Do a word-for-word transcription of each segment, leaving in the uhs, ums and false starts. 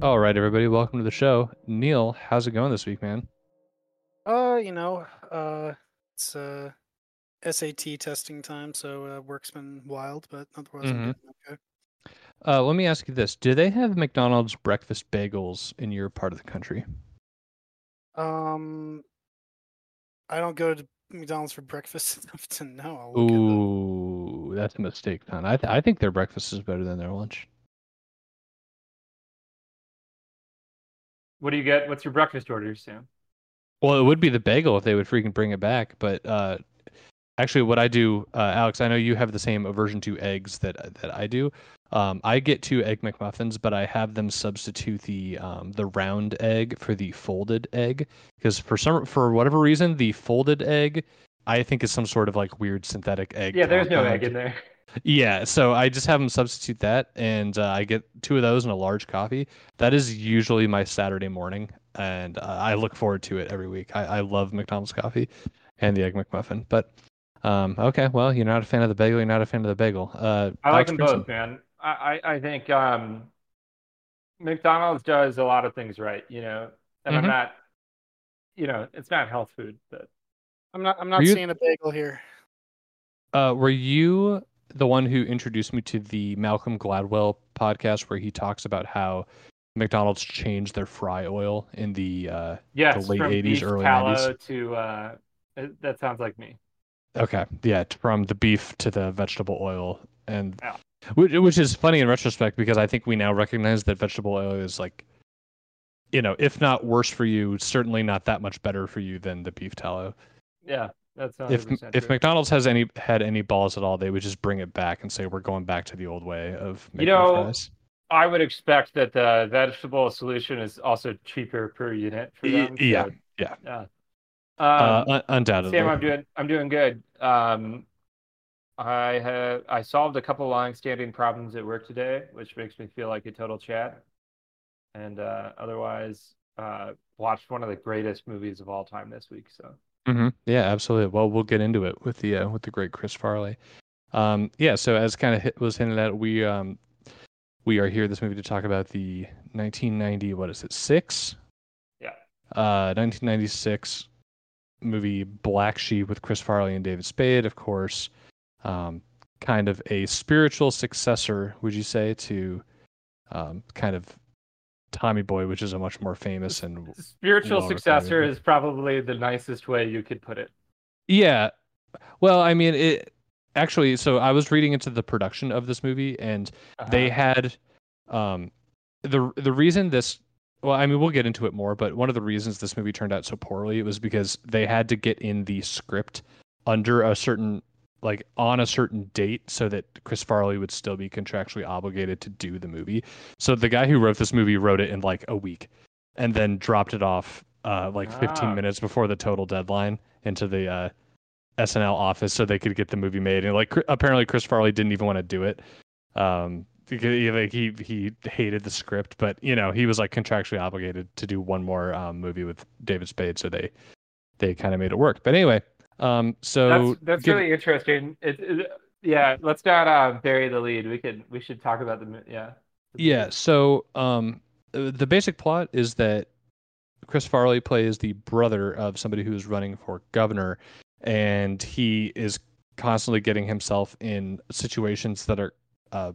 All right, everybody, welcome to the show. Neil, how's it going this week, man? Uh, you know, uh, it's uh S A T testing time, so uh, work's been wild, but otherwise I'm hmm doing okay. Uh, let me ask you this: do they have McDonald's breakfast bagels in your part of the country? Um, I don't go to McDonald's for breakfast enough to know. I'll look it up. Ooh, that's a mistake, Ton. I th- I think their breakfast is better than their lunch. What do you get? What's your breakfast order, Sam? Well, it would be the bagel if they would freaking bring it back, but uh, actually, what I do, uh, Alex, I know you have the same aversion to eggs that that I do. Um, I get two egg McMuffins, but I have them substitute the um, the round egg for the folded egg because for some for whatever reason the folded egg I think is some sort of like weird synthetic egg Yeah, there's no egg compound. in there. Yeah, so I just have them substitute that, and uh, I get two of those and a large coffee. That is usually my Saturday morning, and uh, I look forward to it every week. I, I love McDonald's coffee and the egg McMuffin, but. Um, okay, well, you're not a fan of the bagel. You're not a fan of the bagel. Uh, I like Alex them Brinson. both, man. I, I, I think um, McDonald's does a lot of things right, you know, and I'm Mm-hmm. not, you know, it's not health food, but I'm not. I'm Were not you, seeing a bagel here. uh, were you the one who introduced me to the Malcolm Gladwell podcast where he talks about how McDonald's changed their fry oil in the uh, the yes, late from eighties, beef early nineties? tallow to uh, it- that sounds like me. Okay, yeah, t- from the beef to the vegetable oil, and Yeah, which, which is funny in retrospect because I think we now recognize that vegetable oil is like, you know, if not worse for you, certainly not that much better for you than the beef tallow. yeah, that's if one hundred percent if true. McDonald's has any had any balls at all, they would just bring it back and say we're going back to the old way of You making know, fries. I would expect that the vegetable solution is also cheaper per unit for Y- them, Yeah, so yeah, yeah. uh, Um, un- Sam, undoubtedly. I'm doing I'm doing good. Um, I have I solved a couple long-standing problems at work today, which makes me feel like a total chat. And uh, otherwise, uh, watched one of the greatest movies of all time this week. So hmm Yeah, absolutely. Well, we'll get into it with the uh, with the great Chris Farley. Um, yeah, so as kind of hit, was hinted at, we um we are here this movie to talk about the nineteen ninety, what is it, six? yeah, Uh, nineteen ninety-six movie Black Sheep with Chris Farley and David Spade, of course. Um, kind of a spiritual successor, would you say, to um, kind of Tommy Boy, which is a much more famous S- and spiritual well-regarded successor movie. is probably the nicest way you could put it. Yeah, well, I mean, it actually. So I was reading into the production of this movie, and they Uh-huh. had um, the the reason this. Well, I mean, we'll get into it more, but one of the reasons this movie turned out so poorly was because they had to get in the script under a certain, like on a certain date, so that Chris Farley would still be contractually obligated to do the movie. So the guy who wrote this movie wrote it in like a week, and then dropped it off uh, like fifteen Ah, minutes before the total deadline into the uh, S N L office so they could get the movie made. And like apparently Chris Farley didn't even want to do it. Um, because he, like he he hated the script, but you know he was like contractually obligated to do one more um, movie with David Spade, so they they kind of made it work. But anyway, um, that's so that's give really interesting. It, it yeah, let's not uh, bury the lead. We could we should talk about the mo- yeah the yeah, movie. so um, uh, the basic plot is that Chris Farley plays the brother of somebody who is running for governor, and he is constantly getting himself in situations that are uh,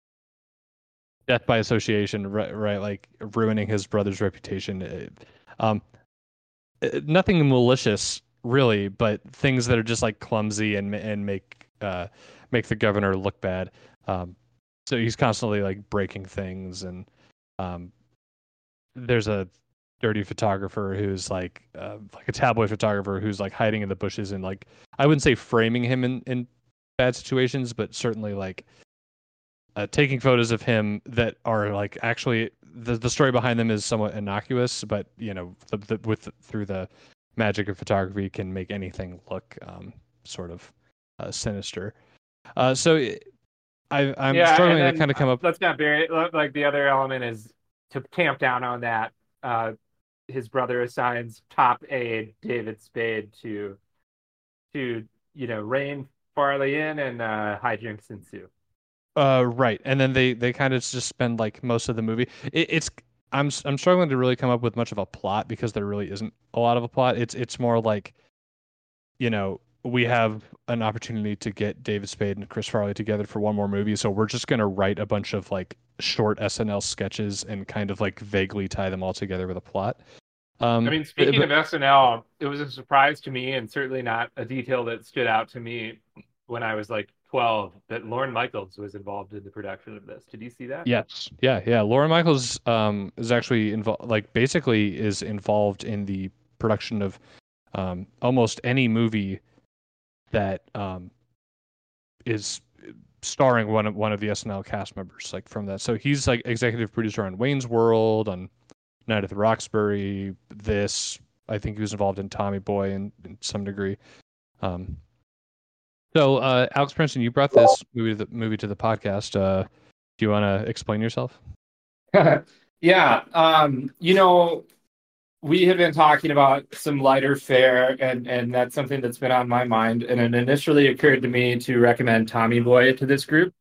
death by association, right? Right, like ruining his brother's reputation. Uh, Um, uh, nothing malicious, really, but things that are just like clumsy and and make uh make the governor look bad. Um, so he's constantly like breaking things, and um, there's a dirty photographer who's like uh, like a tabloid photographer who's like hiding in the bushes and like I wouldn't say framing him in in bad situations, but certainly like uh, taking photos of him that are like actually the the story behind them is somewhat innocuous, but you know, the, the, with through the magic of photography can make anything look um, sort of uh, sinister. Uh, so I I'm Yeah, and struggling to then kind of uh, come up. let's not bury it. Like the other element is to tamp down on that. Uh, his brother assigns top aide David Spade to to you know rein Farley in, and uh, hijinks ensue. Uh, right, and then they they kind of just spend like most of the movie. It, it's I'm s- I'm struggling to really come up with much of a plot because there really isn't a lot of a plot. It's it's more like, you know, we have an opportunity to get David Spade and Chris Farley together for one more movie, so we're just gonna write a bunch of like short S N L sketches and kind of like vaguely tie them all together with a plot. I Um, mean, but, speaking but of S N L, it was a surprise to me, and certainly not a detail that stood out to me when I was like twelve, that Lorne Michaels was involved in the production of this. Did you see that? yes, yeah, yeah. Lauren Michaels um is actually involved, like basically is involved in the production of um almost any movie that um is starring one of one of the S N L cast members, like from that. So he's like executive producer on Wayne's World, on Night at the Roxbury. This, I think he was involved in Tommy Boy in, in some degree. Um, so uh, Alex Princeton, you brought this movie to the movie to the podcast. Uh, do you want to explain yourself? Yeah, um, you know, we have been talking about some lighter fare, and and that's something that's been on my mind. And it initially occurred to me to recommend Tommy Boy to this group,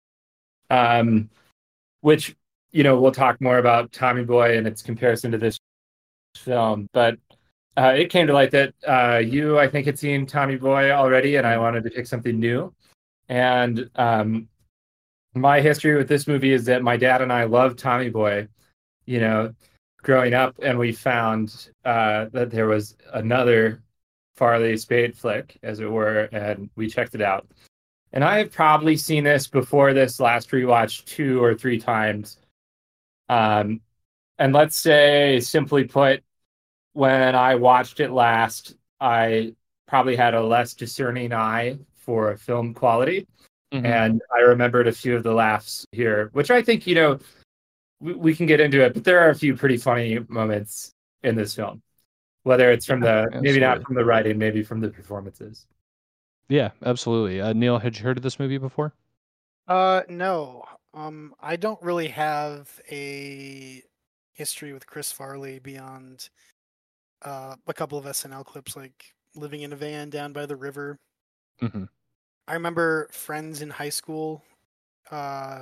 um, which, you know, we'll talk more about Tommy Boy and its comparison to this film. But uh, it came to light that uh, you, I think, had seen Tommy Boy already, and I wanted to pick something new. And um, my history with this movie is that my dad and I loved Tommy Boy, you know, growing up, and we found uh, that there was another Farley Spade flick, as it were, and we checked it out. And I have probably seen this before this last rewatch two or three times. Um, and let's say, simply put, when I watched it last, I probably had a less discerning eye for film quality. Mm-hmm. And I remembered a few of the laughs here, which I think, you know, we, we can get into it, but there are a few pretty funny moments in this film, whether it's from Yeah, the, maybe not absolutely. from the writing, maybe from the performances. Yeah, absolutely. Uh, Neil, had you heard of this movie before? Uh, no. Um, I don't really have a history with Chris Farley beyond uh, a couple of S N L clips, like living in a van down by the river. Mm-hmm. I remember friends in high school uh,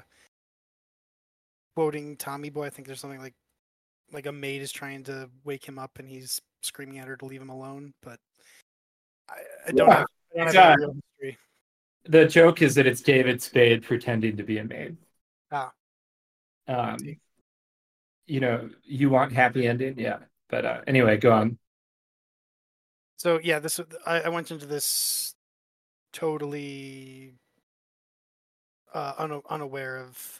quoting Tommy Boy. I think there's something like like a maid is trying to wake him up and he's screaming at her to leave him alone. But I, I don't Yeah. have, I don't It's, have any uh, real history. The joke is that it's David Spade pretending to be a maid. Ah, Um, you know, you want happy ending? Yeah. But uh, anyway, go on. so yeah, this I, I went into this totally uh, una- unaware of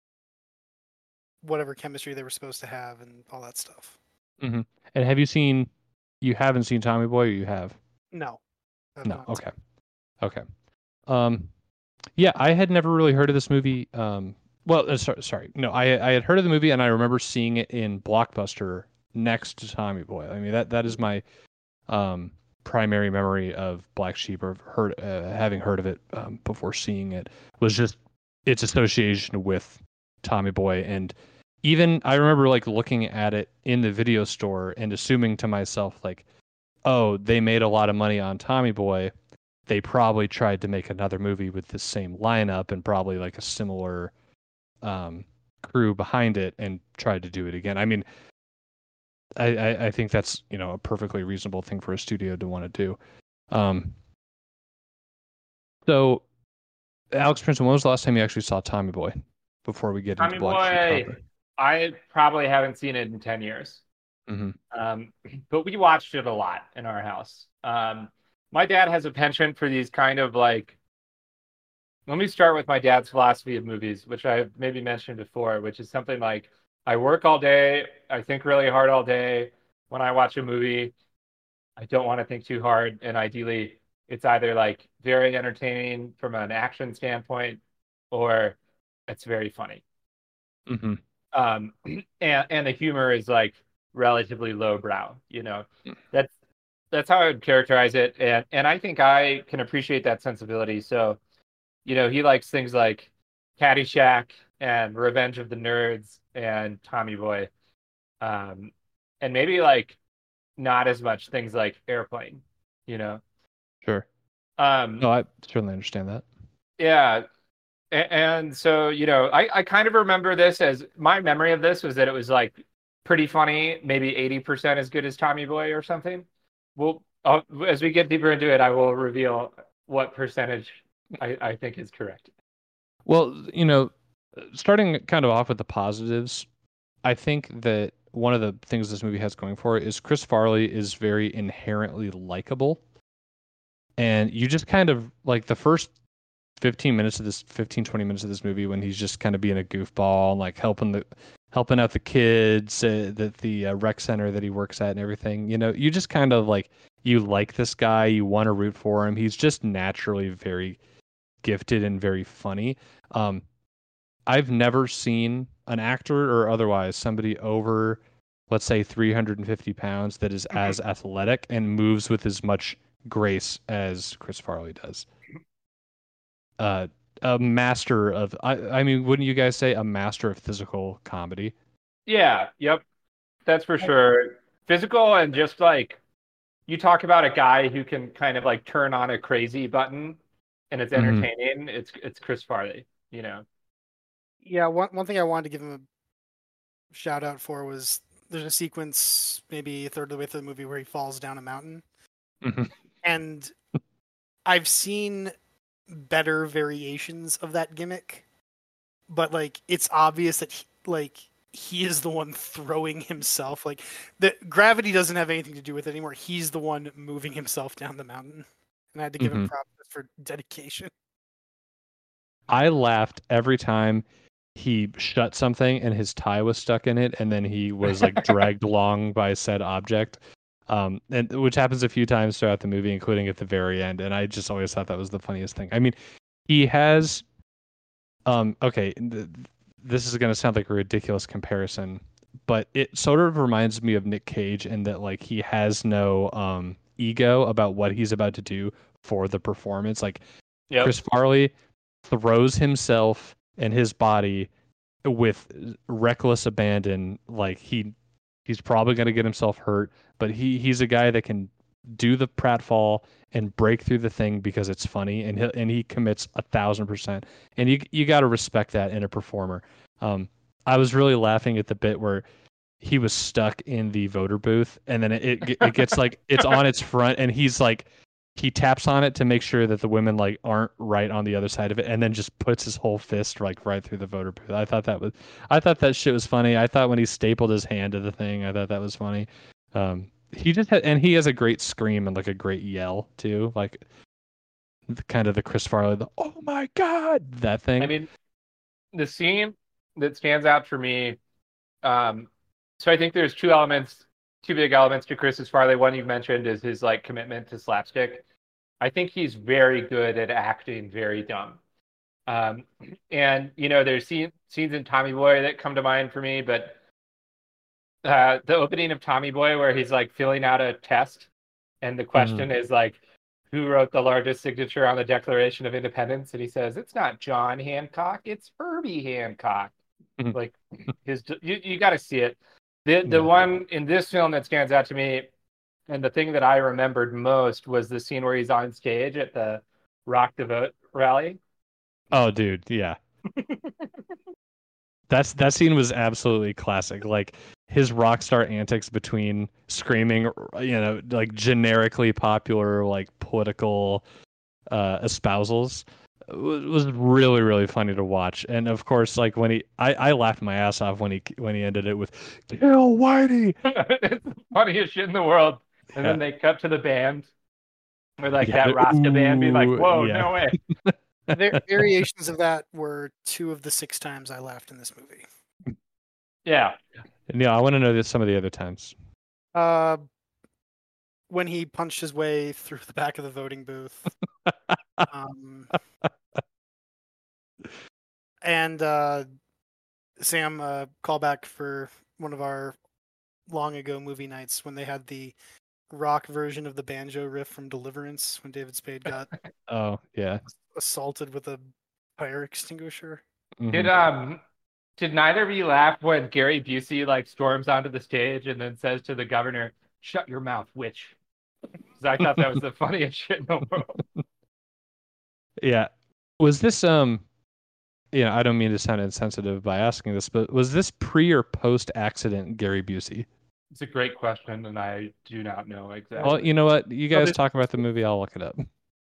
whatever chemistry they were supposed to have and all that stuff. Mm-hmm. And have you seen? You haven't seen Tommy Boy, or you have? No. I've No. not. Okay. Okay. Um, yeah, I had never really heard of this movie. Um, well, uh, sorry, sorry, no, I I had heard of the movie, and I remember seeing it in Blockbuster next to Tommy Boy. I mean, that that is my um primary memory of Black Sheep, or heard uh, having heard of it um, before seeing it, was just its association with Tommy Boy. And even I remember like looking at it in the video store and assuming to myself like, oh, they made a lot of money on Tommy Boy. They probably tried to make another movie with the same lineup and probably like a similar um, crew behind it and tried to do it again. I mean, I, I, I think that's, you know, a perfectly reasonable thing for a studio to want to do. Um, so, Alex Princeton, when was the last time you actually saw Tommy Boy? Before we get Tommy into Black Sheep Boy, proper. I probably haven't seen it in ten years. Mm-hmm. Um, but we watched it a lot in our house. Um, my dad has a penchant for these kind of like, let me start with my dad's philosophy of movies, which I've maybe mentioned before, which is something like, I work all day, I think really hard all day. When I watch a movie, I don't want to think too hard, and ideally it's either like very entertaining from an action standpoint, or it's very funny. Mm-hmm. Um, and and the humor is like relatively lowbrow. You know, that's that's how I would characterize it, and and I think I can appreciate that sensibility. So, you know, he likes things like Caddyshack and Revenge of the Nerds and Tommy Boy, um, and maybe like not as much things like Airplane. You know, Sure. um, No, I certainly understand that. yeah. A- And so, you know, I, I kind of remember this as my memory of this was that it was like pretty funny, maybe eighty percent as good as Tommy Boy or something. We'll I'll, as we get deeper into it, I will reveal what percentage I, I think is correct. Well, you know, starting kind of off with the positives, I think that one of the things this movie has going for it is Chris Farley is very inherently likable. And you just kind of like the first fifteen minutes of this fifteen, twenty minutes of this movie when he's just kind of being a goofball, like helping the helping out the kids at the, the uh, rec center that he works at and everything. You know, you just kind of like, you like this guy, you want to root for him. He's just naturally very gifted and very funny. Um, I've never seen an actor or otherwise somebody over, let's say, three hundred fifty pounds that is as athletic and moves with as much grace as Chris Farley does. Uh, a master of, I, I mean, wouldn't you guys say a master of physical comedy? Yeah, yep. That's for sure. Physical and just like, you talk about a guy who can kind of like turn on a crazy button and it's entertaining. Mm-hmm. It's it's Chris Farley, you know. Yeah, one one thing I wanted to give him a shout out for was there's a sequence maybe a third of the way through the movie where he falls down a mountain. Mm-hmm. And I've seen better variations of that gimmick, but like it's obvious that he, like he is the one throwing himself. Like the gravity doesn't have anything to do with it anymore. He's the one moving himself down the mountain, and I had to give mm-hmm. him props for dedication. I laughed every time he shut something and his tie was stuck in it, and then he was like dragged along by said object. Um, and which happens a few times throughout the movie, including at the very end. And I just always thought that was the funniest thing. I mean, he has, um, okay, th- this is going to sound like a ridiculous comparison, but it sort of reminds me of Nick Cage in that like he has no um, ego about what he's about to do for the performance. Like yep. Chris Farley throws himself and his body with reckless abandon. Like he, he's probably going to get himself hurt, but he, he's a guy that can do the pratfall and break through the thing because it's funny, and he and he commits a thousand percent. And you you got to respect that in a performer. Um, I was really laughing at the bit where he was stuck in the voter booth, and then it it, it gets like it's on its front, and he's like he taps on it to make sure that the women like aren't right on the other side of it, and then just puts his whole fist like right through the voter booth. I thought that was I thought that shit was funny. I thought when he stapled his hand to the thing, I thought that was funny. Um, he just had, and he has a great scream and like a great yell too, like the, kind of the Chris Farley, the oh my god, that thing. I mean, the scene that stands out for me. Um, so I think there's two elements, two big elements to Chris Farley. One you mentioned is his like commitment to slapstick. I think he's very good at acting very dumb. Um, and you know, there's scene, scenes in Tommy Boy that come to mind for me, but. Uh, the opening of Tommy Boy where he's like filling out a test and the question mm-hmm. is like, who wrote the largest signature on the Declaration of Independence? And he says, it's not John Hancock, it's Herbie Hancock. Mm-hmm. Like his, you, you got to see it. The, the yeah. one in this film that stands out to me, and the thing that I remembered most was the scene where he's on stage at the Rock the Vote rally. Oh, dude. Yeah. That's that scene was absolutely classic. Like his rock star antics between screaming, you know, like generically popular, like political uh, espousals was, was really, really funny to watch. And of course, like when he, I, I laughed my ass off when he when he ended it with "Kill Whitey." It's the funniest shit in the world. And yeah. then they cut to the band, or like yeah, that Rasta ooh, band, be like, "Whoa, yeah. no way." Var- variations of that were two of the six times I laughed in this movie. Yeah. Yeah, I want to know this some of the other times. Uh, when he punched his way through the back of the voting booth. um, and uh, Sam, uh, callback for one of our long ago movie nights when they had the rock version of the banjo riff from Deliverance when David Spade got oh yeah assaulted with a fire extinguisher. Mm-hmm. Did um did neither of you laugh when Gary Busey like storms onto the stage and then says to the governor, "Shut your mouth, witch"? Because I thought that was the funniest shit in the world. Yeah, was this um you know, I don't mean to sound insensitive by asking this, but was this pre or post accident Gary Busey? It's a great question, and I do not know exactly. Well, you know what? You No, guys this- talk about the movie. I'll look it up.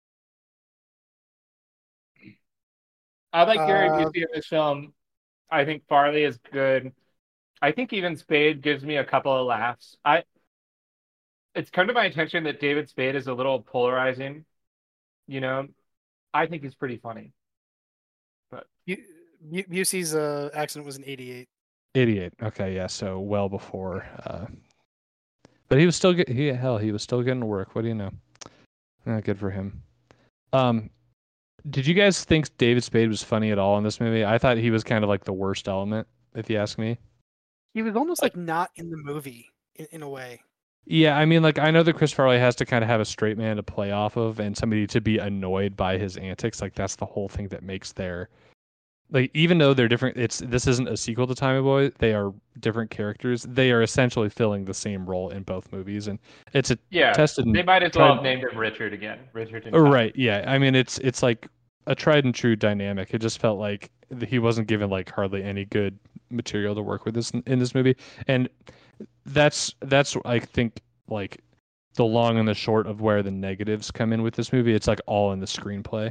I like Gary Uh, Busey in this film. I think Farley is good. I think even Spade gives me a couple of laughs. I. It's come to my attention that David Spade is a little polarizing. You know, I think he's pretty funny. Bu- Bu- Busey's uh, accident was in eighty-eight. eighty-eight. Okay, yeah, so well before. Uh, but he was still get he hell he was still getting work. What do you know? Uh, good for him. Um, did you guys think David Spade was funny at all in this movie? I thought he was kind of like the worst element, if you ask me. He was almost like not in the movie in, in a way. Yeah, I mean, like I know that Chris Farley has to kind of have a straight man to play off of, and somebody to be annoyed by his antics. Like that's the whole thing that makes their like even though they're different. It's this isn't a sequel to Tommy Boy. They are different characters. They are essentially filling the same role in both movies, and it's a Yeah, tested. And they might as well tried- have named him Richard again. Richard and Oh, Tommy. right. Yeah. I mean, it's it's like a tried and true dynamic. It just felt like he wasn't given like hardly any good material to work with this in this movie, and that's that's I think like the long and the short of where the negatives come in with this movie. It's like all in the screenplay.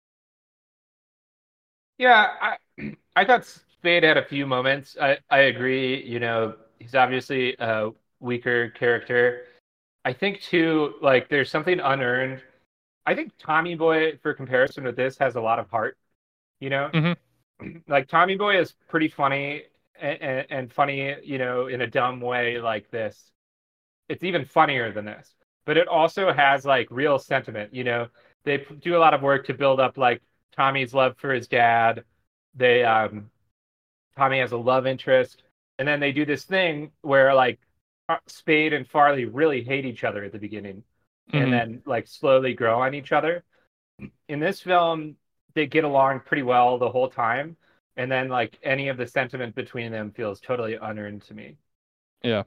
Yeah, I I thought Spade had a few moments. I, I agree. You know, he's obviously a weaker character. I think too, like there's something unearned. I think Tommy Boy, for comparison with this, has a lot of heart. You know, Mhm. like Tommy Boy is pretty funny and, and funny, you know, in a dumb way like this. It's even funnier than this, but it also has like real sentiment. You know, they p- do a lot of work to build up like Tommy's love for his dad. They um, Tommy has a love interest, and then they do this thing where like Fa- Spade and Farley really hate each other at the beginning, Mhm. and then like slowly grow on each other. In this film, they get along pretty well the whole time, and then like any of the sentiment between them feels totally unearned to me. Yeah.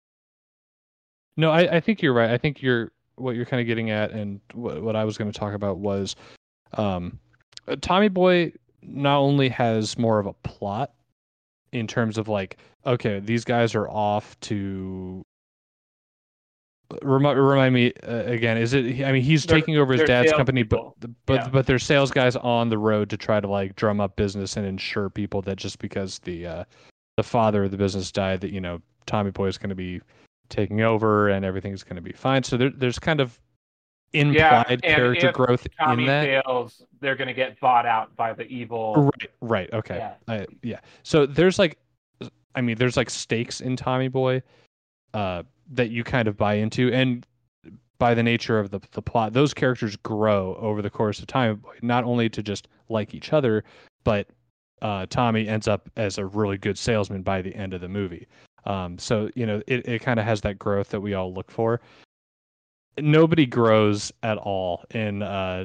No, I, I think you're right. I think you're what you're kind of getting at, and what what I was going to talk about was, um, uh, Tommy Boy not only has more of a plot in terms of like, okay, these guys are off to remind remind me uh, again. Is it? I mean, he's They're- taking over his they're dad's company, but salespeople. but Yeah. but they're sales guys on the road to try to like drum up business and ensure people that just because the uh, the father of the business died, that you know Tommy Boy is going to be taking over and everything's going to be fine. So there, there's kind of Yeah, implied and character if growth Tommy in that. fails, they're going to get bought out by the evil. Right, right, okay, Yeah. I, yeah. So there's like, I mean, there's like stakes in Tommy Boy, uh, that you kind of buy into, and by the nature of the the plot, those characters grow over the course of time, not only to just like each other, but uh, Tommy ends up as a really good salesman by the end of the movie. Um, so you know, it, it kind of has that growth that we all look for. Nobody grows at all in uh,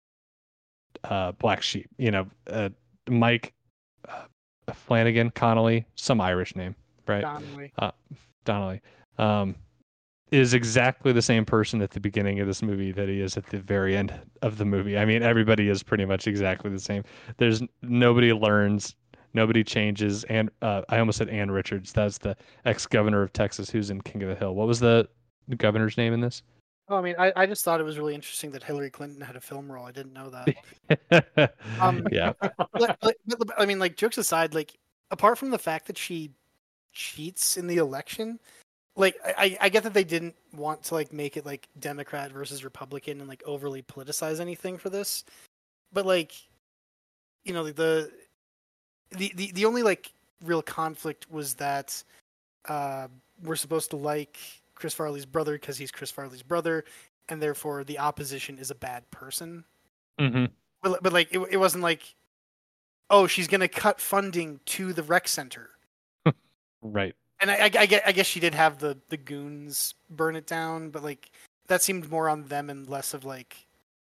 uh, Black Sheep. You know, uh, Mike uh, Flanagan, Connolly, some Irish name, right? Donnelly. Donnelly, um, is exactly the same person at the beginning of this movie that he is at the very end of the movie. I mean, everybody is pretty much exactly the same. There's nobody learns, nobody changes. And uh, I almost said Ann Richards. That's the ex-governor of Texas who's in King of the Hill. What was the governor's name in this? Oh, I mean, I, I just thought it was really interesting that Hillary Clinton had a film role. I didn't know that. Um, yeah, Like- like- but- I mean, like jokes aside, like apart from the fact that she cheats in the election, like I, I I get that they didn't want to like make it like Democrat versus Republican and like overly politicize anything for this, but like, you know, the the the, the only like real conflict was that uh, we're supposed to like Chris Farley's brother because he's Chris Farley's brother, and therefore the opposition is a bad person. hmm But but like it it wasn't like, oh, she's gonna cut funding to the rec center. right. And I, I, I guess I guess she did have the the goons burn it down, but like that seemed more on them and less of like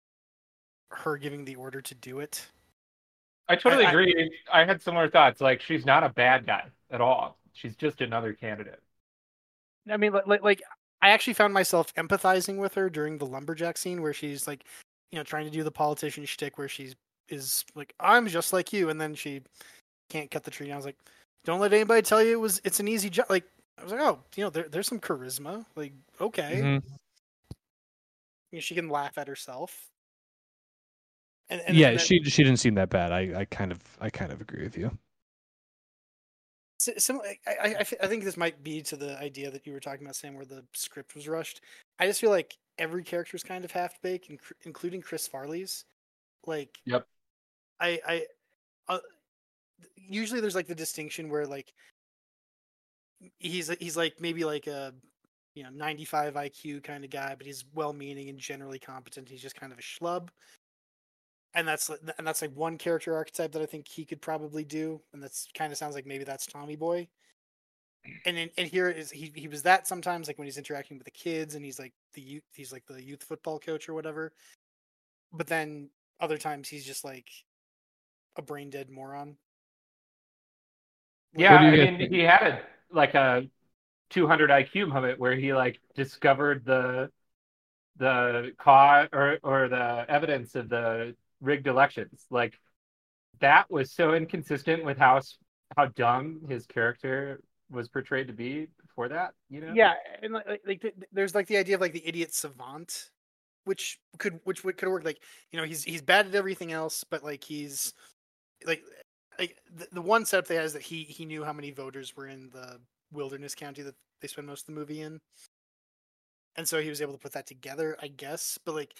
her giving the order to do it. I totally I- I- agree. I had similar thoughts. Like, she's not a bad guy at all. She's just another candidate. I mean, like, like, like I actually found myself empathizing with her during the lumberjack scene where she's like, you know, trying to do the politician shtick where she's is like, I'm just like you, and then she can't cut the tree down. I was like, don't let anybody tell you it was it's an easy job. Like I was like, oh, you know, there, there's some charisma. Like, okay, Mhm. You know, she can laugh at herself. And, and Yeah, and then- she she didn't seem that bad. I, I kind of I kind of agree with you. Si- sim- I, I, I thi- I think this might be to the idea that you were talking about, Sam, where the script was rushed. I just feel like every character is kind of half baked, inc- including Chris Farley's. Like, Yep. I, I, uh, usually there's like the distinction where like he's he's like maybe like a you know ninety-five I Q kind of guy, but he's well-meaning and generally competent. He's just kind of a schlub. And that's and that's like one character archetype that I think he could probably do, and that's kind of sounds like maybe that's Tommy Boy. And in, and here is he he was that sometimes like when he's interacting with the kids and he's like the youth he's like the youth football coach or whatever. But then other times he's just like a brain dead moron. Yeah, What do you I guys mean, think? he had a like a two hundred I Q moment where he like discovered the the cause or or the evidence of the rigged elections. Like that was so inconsistent with how s- how dumb his character was portrayed to be before that. You know? Yeah, and like, like like, th- th- there's like the idea of like the idiot savant, which could which would could work. Like you know he's he's bad at everything else, but like he's like like the, the one setup they had is that he he knew how many voters were in the wilderness county that they spend most of the movie in, and so he was able to put that together, I guess. But like,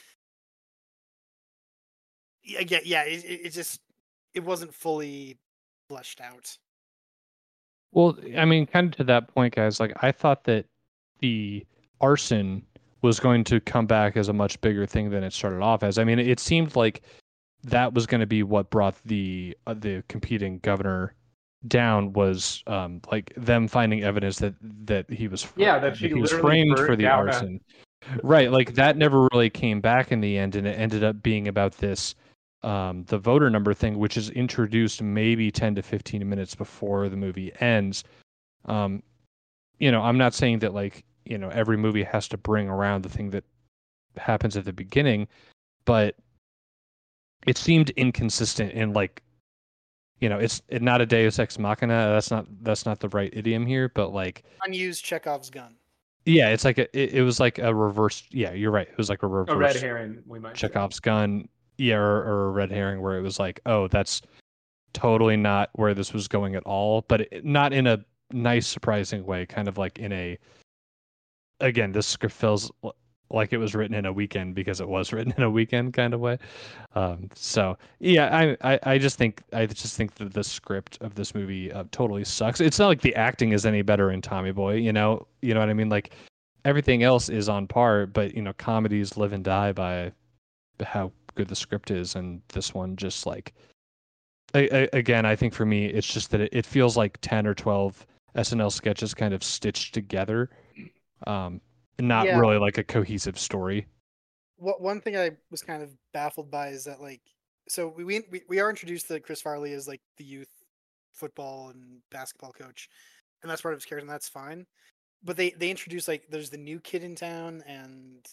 yeah, yeah, yeah it, it it just it wasn't fully fleshed out. Well, I mean, kind of to that point, guys. Like, I thought that the arson was going to come back as a much bigger thing than it started off as. I mean, it seemed like that was going to be what brought the uh, the competing governor down was um, like them finding evidence that that he was fr- Yeah, that she he was literally framed for burned the down a- arson. Right, like that never really came back in the end, and it ended up being about this um, the voter number thing, which is introduced maybe ten to fifteen minutes before the movie ends. Um, you know, I'm not saying that like you know every movie has to bring around the thing that happens at the beginning, but it seemed inconsistent in like you know it's it, not a Deus Ex Machina. That's not that's not the right idiom here, but like Unused Chekhov's gun. yeah, it's like a, it, it was like a reverse. Yeah, you're right. It was like a reverse A red herring, we might say. Chekhov's gun. Yeah, or, or a red herring where it was like, oh, that's totally not where this was going at all, but it, not in a nice, surprising way. Kind of like in a again, this script feels l- like it was written in a weekend because it was written in a weekend kind of way. Um, so yeah, I, I I just think I just think that the script of this movie uh, totally sucks. It's not like the acting is any better in Tommy Boy, you know, you know what I mean? Like everything else is on par, but you know, comedies live and die by how good the script is, and this one just like I, I, again, I think for me, it's just that it, it feels like ten or twelve S N L sketches kind of stitched together, um, not Yeah. really like a cohesive story. What one thing I was kind of baffled by is that like so we we we are introduced to Chris Farley as like the youth football and basketball coach, and that's part of his character, and that's fine. But they they introduce like there's the new kid in town, and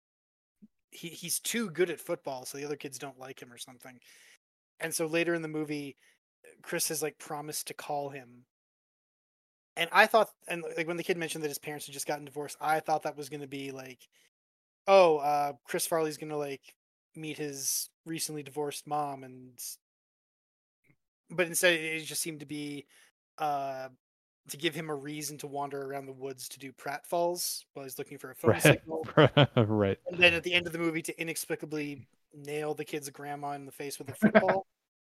he he's too good at football, so the other kids don't like him or something. And so later in the movie, Chris has like promised to call him. And I thought, and like when the kid mentioned that his parents had just gotten divorced, I thought that was going to be like, oh, uh, Chris Farley's going to like meet his recently divorced mom, and but instead it just seemed to be uh, to give him a reason to wander around the woods to do pratfalls while he's looking for a phone Right, signal. right. And then at the end of the movie, to inexplicably nail the kid's grandma in the face with a football.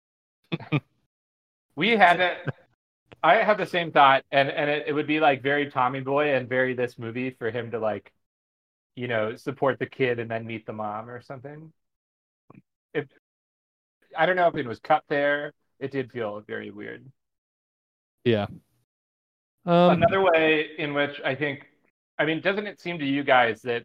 We had it. I had the same thought, and and it, it would be like very Tommy Boy and very this movie for him to like, you know, support the kid and then meet the mom or something. If I don't know if it was cut there, it did feel very weird. Yeah. Um, Another way in which I think, I mean, doesn't it seem to you guys that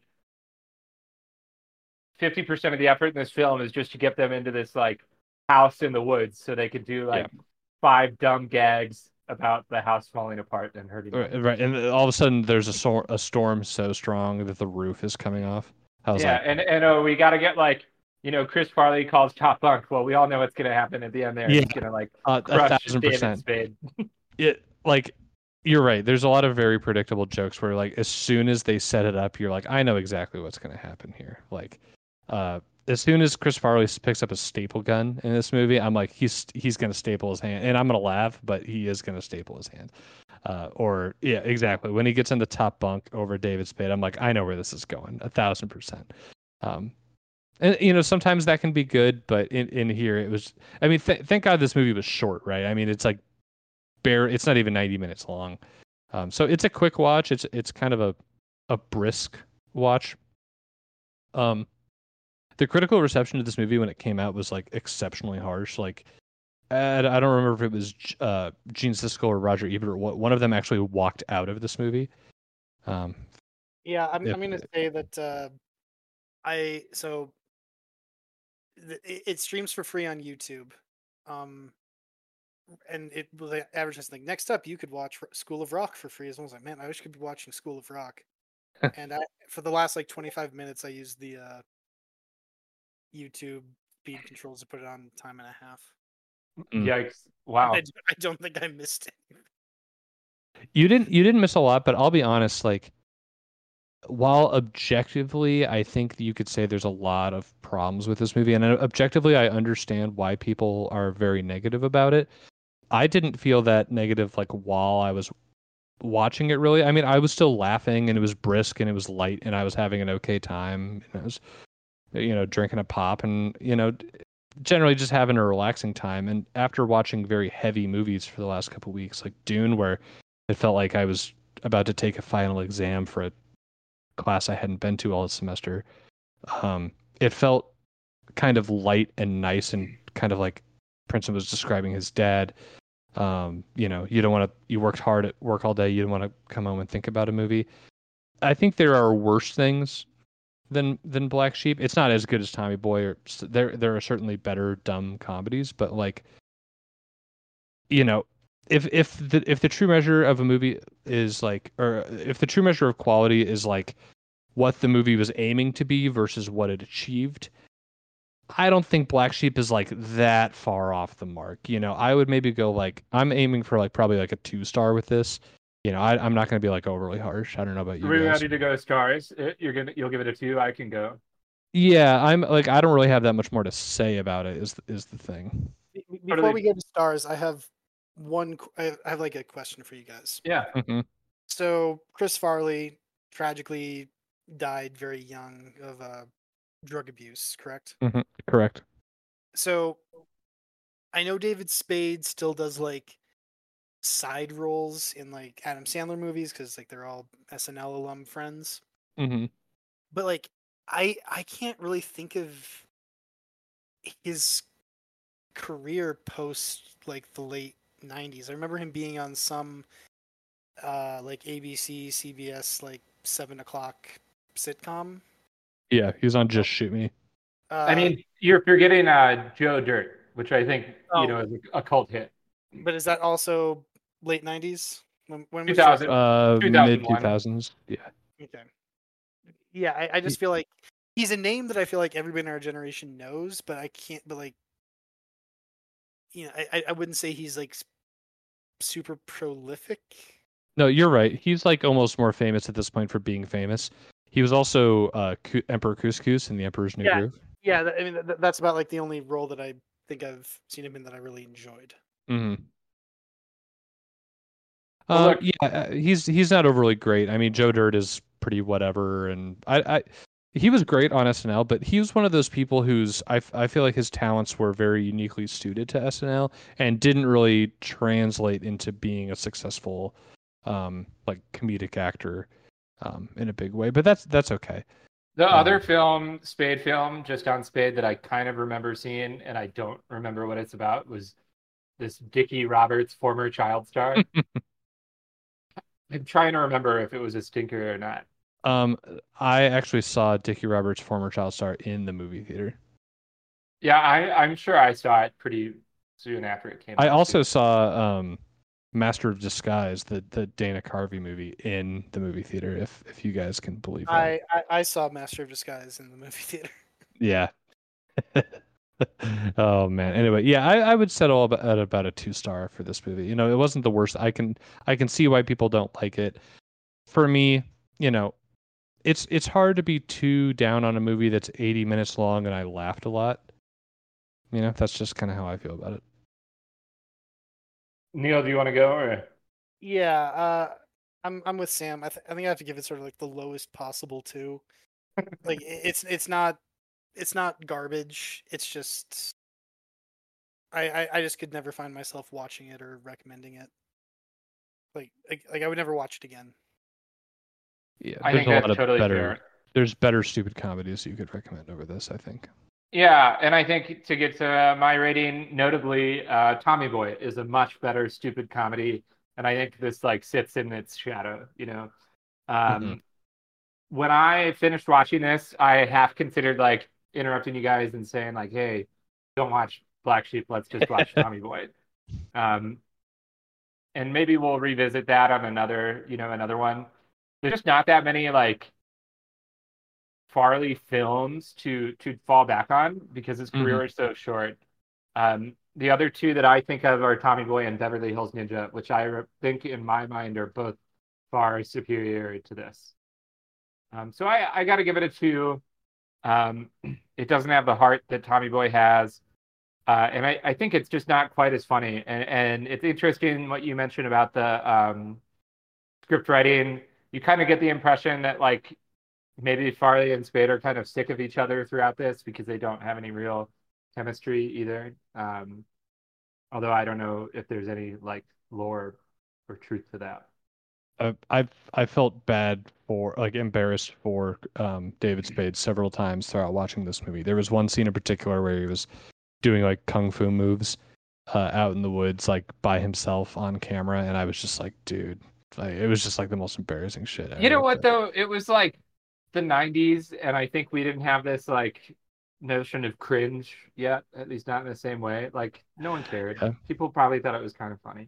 fifty percent of the effort in this film is just to get them into this like house in the woods so they could do like five dumb gags about the house falling apart and hurting them? right, right, and all of a sudden there's a, sor- a storm so strong that the roof is coming off. I was Yeah, like, and and oh, we got to get like you know, Chris Farley calls Top Bunk. Well, we all know what's gonna happen at the end there. Yeah. He's gonna like Uh, a crush thousand David percent. Spade. It like you're right. There's a lot of very predictable jokes where like as soon as they set it up, you're like, I know exactly what's going to happen here. Like, uh, as soon as Chris Farley picks up a staple gun in this movie, I'm like, he's he's going to staple his hand, and I'm going to laugh, but he is going to staple his hand. Uh, or yeah, exactly. When he gets in the top bunk over David Spade, I'm like, I know where this is going, a thousand percent. Um, and you know, sometimes that can be good, but in, in here it was. I mean, th- thank God this movie was short, right? I mean, it's like bare. It's not even ninety minutes long, um, so it's a quick watch. It's it's kind of a a brisk watch. Um, the critical reception of this movie when it came out was like exceptionally harsh. Like, I, I don't remember if it was uh, Gene Siskel or Roger Ebert. One of them actually walked out of this movie. Um, Yeah, I'm, if- I'm going to say that uh, I so th- it, it streams for free on YouTube, um, and it was like advertising like next up you could watch R- School of Rock for free. As I was like, man, I wish I could be watching School of Rock. And I, for the last like twenty-five minutes, I used the uh, YouTube speed controls to put it on time and a half. Mm. Yikes! Wow. I, d- I don't think I missed it. You didn't you didn't miss a lot, but I'll be honest, like while objectively I think you could say there's a lot of problems with this movie, and uh, objectively I understand why people are very negative about it. I didn't feel that negative like while I was watching it really. I mean, I was still laughing and it was brisk and it was light and I was having an okay time. And I was you know, drinking a pop and, you know, generally just having a relaxing time. And after watching very heavy movies for the last couple of weeks, like Dune, where it felt like I was about to take a final exam for a class I hadn't been to all semester, um, it felt kind of light and nice and kind of like Princeton was describing his dad. Um, you know, you don't want to, you worked hard at work all day. You don't want to come home and think about a movie. I think there are worse things than than Black Sheep. It's not as good as Tommy Boy. Or there there are certainly better dumb comedies, but like, you know, if if the if the true measure of a movie is like, or if the true measure of quality is like what the movie was aiming to be versus what it achieved, I don't think Black Sheep is like that far off the mark. You know, I would maybe go like, I'm aiming for like probably like a two star with this. You know, I, I'm not going to be like overly harsh. I don't know about you Are we guys. ready to go stars? Uh, You're gonna you'll give it a two. I can go. Yeah, I'm like I don't really have that much more to say about it. Is is the thing? Be- be- What are Before they- we go to stars, I have one. qu- I have, I have like a question for you guys. Yeah. Mhm. So Chris Farley tragically died very young of uh, drug abuse, correct? Correct. So I know David Spade still does like side roles in like Adam Sandler movies because like they're all S N L alum friends. hmm But like I I can't really think of his career post like the late nineties. I remember him being on some uh like A B C, C B S like seven o'clock sitcom. Yeah, he was on Just Shoot Me. Uh, I mean, you're forgetting uh, Joe Dirt, which I think Oh. you know is a, a cult hit. but is that also late nineties? When when was two thousand. Uh, two thousand mid one. two thousands. Yeah. Okay. Yeah, I, I just feel like he's a name that I feel like everybody in our generation knows, but I can't. But like, you know, I I wouldn't say he's like s- super prolific. No, you're right. He's like almost more famous at this point for being famous. He was also uh, Ku- Emperor Couscous in The Emperor's New Yeah. Groove. Yeah, that, I mean that, that's about like the only role that I think I've seen him in that I really enjoyed. hmm Well, Uh, look- yeah, uh, he's he's not overly great. I mean, Joe Dirt is pretty whatever, and I, I he was great on S N L, but he was one of those people whose I, f- I feel like his talents were very uniquely suited to S N L and didn't really translate into being a successful, um, like comedic actor, um, in a big way. But that's that's okay. The Um, other film, Spade film, just on Spade, that I kind of remember seeing, and I don't remember what it's about, was this Dickie Roberts, former child star. I'm trying to remember if it was a stinker or not. Um, I actually saw Dickie Roberts' former child star in the movie theater. Yeah, I, I'm sure I saw it pretty soon after it came out. I also too. saw um, Master of Disguise, the the Dana Carvey movie, in the movie theater. If if you guys can believe that. I, I I saw Master of Disguise in the movie theater. Yeah. Oh man. Anyway, yeah, I, I would settle about, at about a two star for this movie. You know, it wasn't the worst. I can I can see why people don't like it. For me, you know, it's it's hard to be too down on a movie that's eighty minutes long and I laughed a lot. You know, that's just kind of how I feel about it. Neil, do you want to go or? Yeah, uh, I'm I'm with Sam. I, th- I think I have to give it sort of like the lowest possible too. Like i- it's it's not it's not garbage. It's just I, I I just could never find myself watching it or recommending it. Like like, like I would never watch it again. Yeah, I there's think a that's lot of totally better fair. there's better stupid comedies you could recommend over this, I think. Yeah, and I think to get to uh, my rating, notably, uh, Tommy Boy is a much better stupid comedy, and I think this like sits in its shadow. You know, um, Mhm. when I finished watching this, I half considered like interrupting you guys and saying like, "Hey, don't watch Black Sheep. Let's just watch Tommy Boy." Um, and maybe we'll revisit that on another, you know, another one. There's just not that many like Farley films to to fall back on because his career Mhm. is so short. Um, the other two that I think of are Tommy Boy and Beverly Hills Ninja, which I re- think in my mind are both far superior to this. Um, so I, I got to give it a two. Um, it doesn't have the heart that Tommy Boy has. Uh, and I, I think it's just not quite as funny. And, and it's interesting what you mentioned about the um, script writing. You kind of get the impression that like maybe Farley and Spade are kind of sick of each other throughout this because they don't have any real chemistry either. Um, although I don't know if there's any like lore or truth to that. I I've I felt bad for like embarrassed for um David Spade several times throughout watching this movie. There was one scene in particular where he was doing like kung fu moves uh, out in the woods like by himself on camera, and I was just like, dude, like, it was just like the most embarrassing shit You know ever. what But though? It was like the nineties, and I think we didn't have this like notion of cringe yet, at least not in the same way. Like no one cared. yeah, People probably thought it was kind of funny.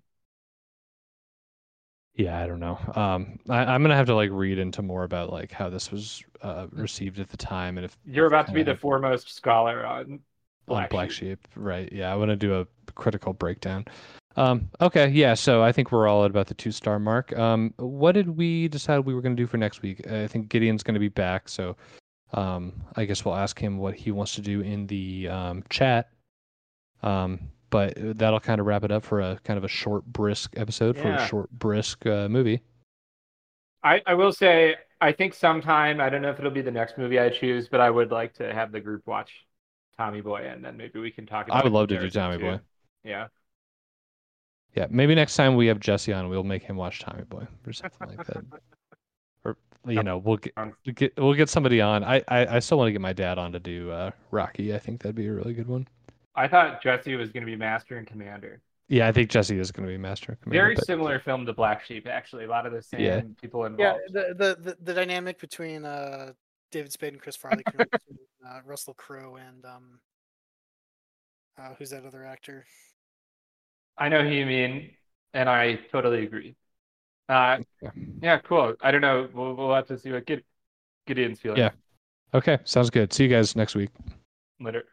yeah, I don't know. Um, I, I'm gonna have to like read into more about like how this was uh, received at the time and if You're about to kind be of the have foremost scholar on on Black Black Sheep. Sheep, right? Yeah, I want to do a critical breakdown. Um, okay, yeah, so I think we're all at about the two star mark. Um, what did we decide we were going to do for next week? I think Gideon's going to be back, so um, I guess we'll ask him what he wants to do in the um, chat. Um, but that'll kind of wrap it up for a kind of a short, brisk episode for a Yeah. short, brisk uh, movie. I, I will say, I think sometime, I don't know if it'll be the next movie I choose, but I would like to have the group watch Tommy Boy, and then maybe we can talk I about a would love to do comparison Tommy too. Boy. Yeah. Yeah, maybe next time we have Jesse on, we'll make him watch Tommy Boy or something like that. Or you know, we'll get Um, we'll get we'll get somebody on. I I, I still want to get my dad on to do uh, Rocky. I think that'd be a really good one. I thought Jesse was going to be Master and Commander. Yeah, I think Jesse is going to be Master and Commander. Very But similar film to Black Sheep, actually. A lot of the same yeah, people Yeah, involved. the the the, the dynamic between uh David Spade and Chris Farley, can relate to, uh, Russell Crowe and um uh, who's that other actor? I know who you mean, and I totally agree. Uh, yeah, yeah, cool. I don't know. We'll, we'll have to see what Gid- Gideon's feeling yeah. Okay, sounds good. See you guys next week. later.